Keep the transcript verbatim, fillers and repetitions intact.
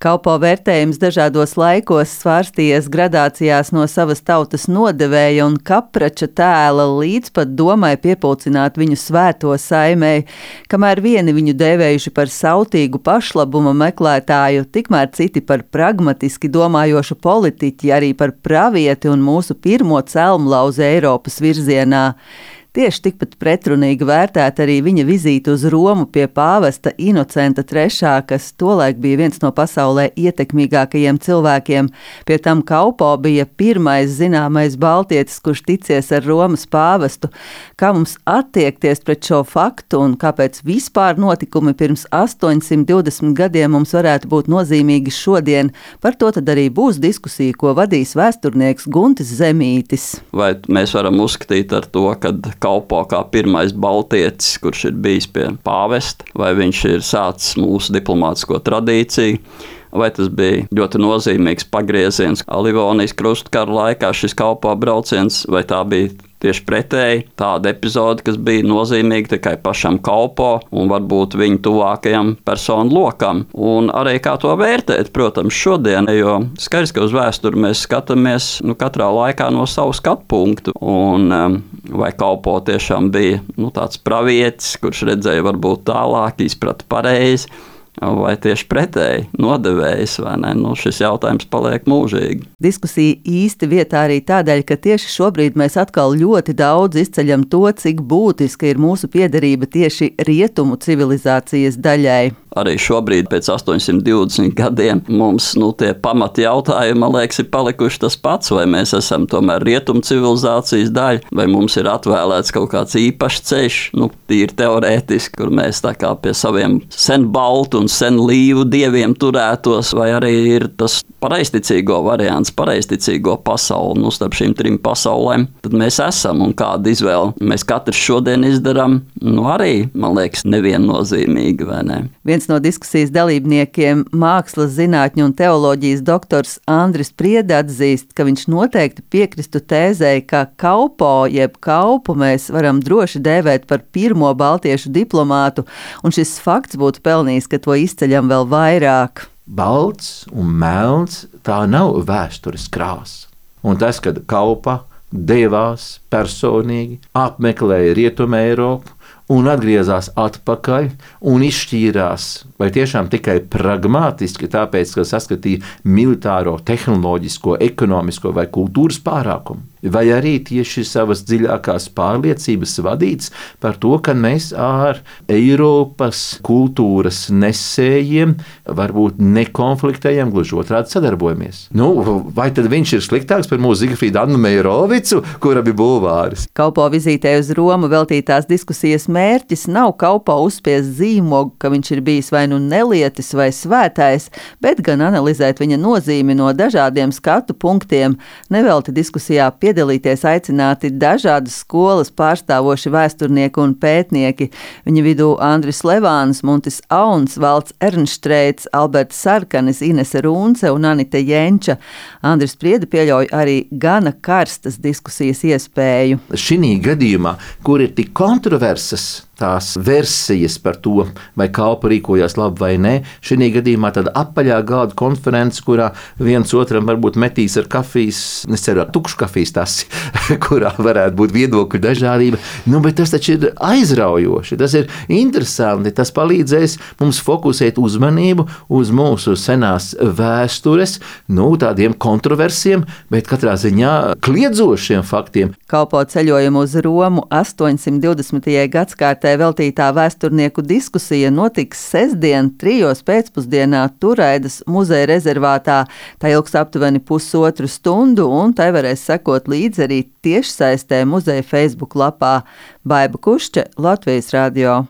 Kalpo vērtējums dažādos laikos svārstījies gradācijās no savas tautas nodevēja un kaprača tēla līdz pat domai piepulcināt viņu svēto saimei. Kamēr vieni viņu dēvējuši par sautīgu pašlabuma meklētāju, tikmēr citi par pragmatiski domājošu politiķi, arī par pravieti un mūsu pirmo celmlauzi Eiropas virzienā. Tieši tikpat pretrunīgi vērtēta arī viņa vizīte uz Romu pie pāvesta Inocenta trešā, kas tolaik bija viens no pasaulē ietekmīgākajiem cilvēkiem. Pie tam Kaupo bija pirmais zināmais baltietis, kurš ticies ar Romas pāvestu. Kā mums attiekties pret šo faktu un kāpēc vispār notikumi pirms astoņsimt divdesmit gadiem mums varētu būt nozīmīgi šodien, par to tad arī būs diskusija, ko vadīs vēsturnieks Guntis Zemītis. Vai mēs varam uzskatīt ar to, ka Kaupo kā pirmais baltietis, kurš ir bijis pie pāvesta, vai viņš ir sācis mūsu diplomātisko tradīciju, vai tas bija ļoti nozīmīgs pagrieziens Livonijas krustkara laikā šis Kaupo brauciens, vai tā bija tieši pretēji tāda epizode, kas bija nozīmīga tikai pašam Kaupo un varbūt viņu tuvākajam personu lokam. Un arī kā to vērtēt, protams, šodien, jo skaidrs, ka uz vēsturi mēs skatāmies nu, katrā laikā no savu skatu punktu. Un um, vai Kaupo tiešām bija nu, tāds pravietis, kurš redzēja varbūt tālāk, izprata pareizi, vai tieši pretēji nodevējs, vai ne? Nu, šis jautājums paliek mūžīgi. Diskusija īsti vietā arī tādēļ, ka tieši šobrīd mēs atkal ļoti daudz izceļam to, cik būtiska ir mūsu piederība tieši rietumu civilizācijas daļai. Arī šobrīd, pēc astoņsimt divdesmit gadiem, mums nu, tie pamati jautājumi, man liekas, ir palikuši tas pats, vai mēs esam tomēr rietumu civilizācijas daļa, vai mums ir atvēlēts kaut kāds īpašs ceļš, nu, tīri teorētiski, kur mēs tā kā pie saviem sen baltu un sen līvu dieviem turētos, vai arī ir tas pareizticīgo variants, pareizticīgo pasauli, nu, starp šīm trim pasaulēm, tad mēs esam un kādu izvēli mēs katrs šodien izdarām, nu, arī, man liekas, neviennozīmīgi, vai ne? Viens no diskusijas dalībniekiem, mākslas zinātņu un teoloģijas doktors Andris Priede atzīst, ka viņš noteikti piekristu tēzei, ka Kaupo jeb Kaupu mēs varam droši dēvēt par pirmo baltiešu diplomātu, un šis fakts būtu pelnījis, ka to izceļam vēl vairāk. Balts un melns tā nav vēstures krāsa. Un tas, kad Kaupa devās personīgi, apmeklēja Rietumu Eiropu, un atgriezās atpakaļ un izšķīrās, vai tiešām tikai pragmatiski, tāpēc, ka saskatīja militāro, tehnoloģisko, ekonomisko vai kultūras pārākumu, vai arī tieši savas dziļākās pārliecības vadīts par to, ka mēs ar Eiropas kultūras nesējiem varbūt nekonfliktējam, gluži otrādi sadarbojamies. Nu, vai tad viņš ir sliktāks par mūsu Zigfrīdu Annu Meirovicu, kura bija bulvāris? Kaupo vizītē uz Romu veltītās diskusijas mērķis nav Kaupo uzspiest zīmogu, ka viņš ir bijis vai nu nelietis vai svētais, bet gan analizēt viņa nozīmi no dažādiem skatu punktiem. Nevelti diskusijā piedalīties aicināti dažādas skolas pārstāvoši vēsturnieki un pētnieki. Viņa vidū Andris Levāns, Muntis Auns, Valds Ernštreits, Alberts Sarkanis, Inese Rūnce un Anita Jenča. Andris Priede pieļauj arī gana karstas diskusijas iespēju. Šī gadījumā, kur ir tik kontroversas tās versijas par to, vai Kaupa rīkojās labi vai nē, šī gadījumā tāda apaļā galda konferences, kurā viens otram varbūt metīs ar kafijas, neceru ar tukšu kafijas tasi, kurā varētu būt viedokļu dažādība. Nu, bet tas taču ir aizraujoši, tas ir interesanti, tas palīdzēs mums fokusēt uzmanību uz mūsu senās vēstures, nu, tādiem kontroversiem, bet katrā ziņā kliedzošiem faktiem. Kaupo ceļojumu uz Romu astoņsimt divdesmitajai gadskārtē veltītā vēsturnieku diskusija notiks sestdien trijos pēcpusdienā Turaidas muzeja rezervātā. Tā ilgs aptuveni pusotru stundu, un tai varēs sekot līdzi arī tiešsaistē muzeja Facebook lapā. Baiba Kušķe, Latvijas radio.